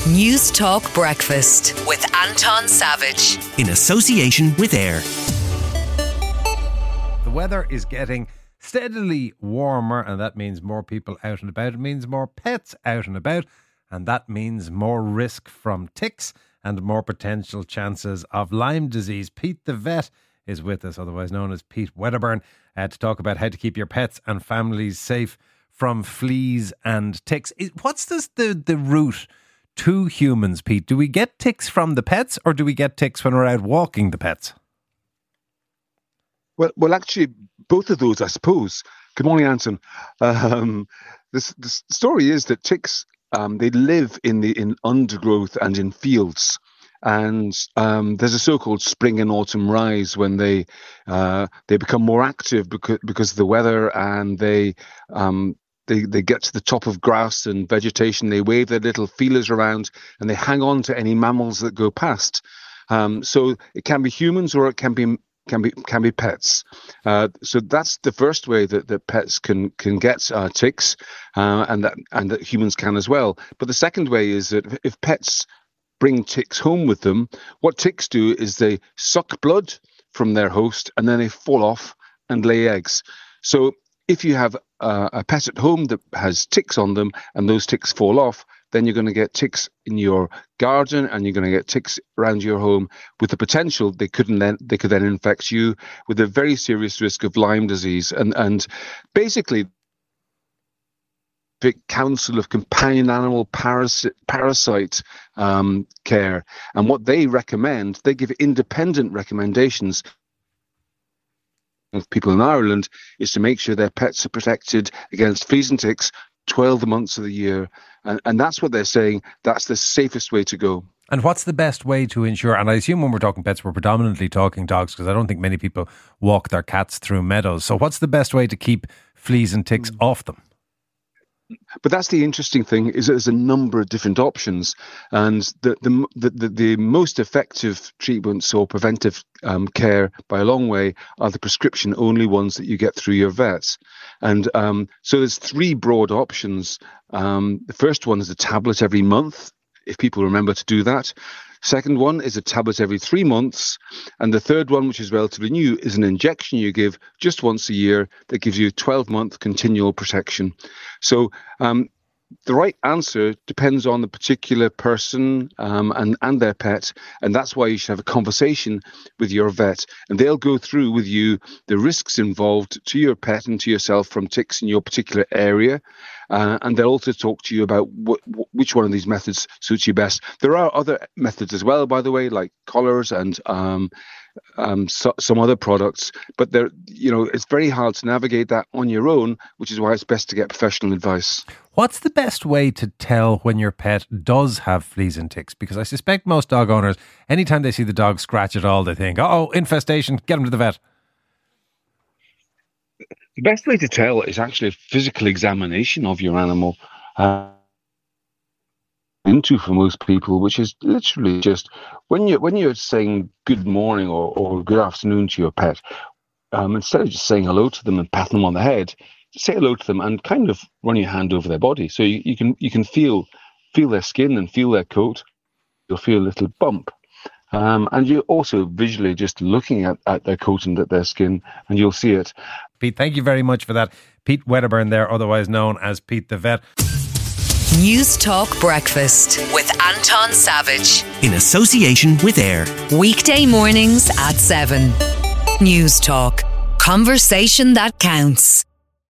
News Talk Breakfast with Anton Savage. In association with AIR. The weather is getting steadily warmer, and that means more people out and about. It means more pets out and about, and that means more risk from ticks and more potential chances of Lyme disease. Pete the vet is with us, otherwise known as Pete Wedderburn, to talk about how to keep your pets and families safe from fleas and ticks. What's the route to humans, Pete? Do we get ticks from the pets, or do we get ticks when we're out walking the pets? Well, actually, both of those, I suppose. Good morning, Anton. The story is that ticks, they live in undergrowth and in fields. And there's a so-called spring and autumn rise when they become more active because of the weather, and they get to the top of grass and vegetation. They wave their little feelers around, and they hang on to any mammals that go past. So it can be humans, or it can be pets. So that's the first way that pets can get ticks, and that humans can as well. But the second way is that if pets bring ticks home with them, what ticks do is they suck blood from their host, and then they fall off and lay eggs. So if you have a pet at home that has ticks on them and those ticks fall off, then you're going to get ticks in your garden, and you're going to get ticks around your home, with the potential they could then infect you with a very serious risk of Lyme disease. And basically, the Council of Companion Animal Parasite Care, and what they recommend, they give independent recommendations of people in Ireland, is to make sure their pets are protected against fleas and ticks 12 months of the year. And that's what they're saying. That's the safest way to go. And what's the best way to ensure, and I assume when we're talking pets, we're predominantly talking dogs, because I don't think many people walk their cats through meadows. So what's the best way to keep fleas and ticks off them? But that's the interesting thing, is there's a number of different options, and the most effective treatments or preventive care by a long way are the prescription only ones that you get through your vets. And so there's three broad options. The first one is a tablet every month, if people remember to do that. Second one is a tablet every 3 months. And the third one, which is relatively new, is an injection you give just once a year that gives you 12-month continual protection. So the right answer depends on the particular person and their pet. And that's why you should have a conversation with your vet. And they'll go through with you the risks involved to your pet and to yourself from ticks in your particular area. And they'll also talk to you about which one of these methods suits you best. There are other methods as well, by the way, like collars and some other products. But it's very hard to navigate that on your own, which is why it's best to get professional advice. What's the best way to tell when your pet does have fleas and ticks? Because I suspect most dog owners, anytime they see the dog scratch at all, they think, oh, infestation, get him to the vet. The best way to tell is actually a physical examination of your animal. Into for most people, which is literally just when you're saying good morning or good afternoon to your pet, instead of just saying hello to them and patting them on the head, just say hello to them and kind of run your hand over their body, so you can feel their skin and feel their coat. You'll feel a little bump. And you're also visually just looking at their coat and at their skin, and you'll see it. Pete, thank you very much for that. Pete Wedderburn there, otherwise known as Pete the Vet. News Talk Breakfast with Anton Savage. In association with AIR. Weekday mornings at 7. News Talk. Conversation that counts.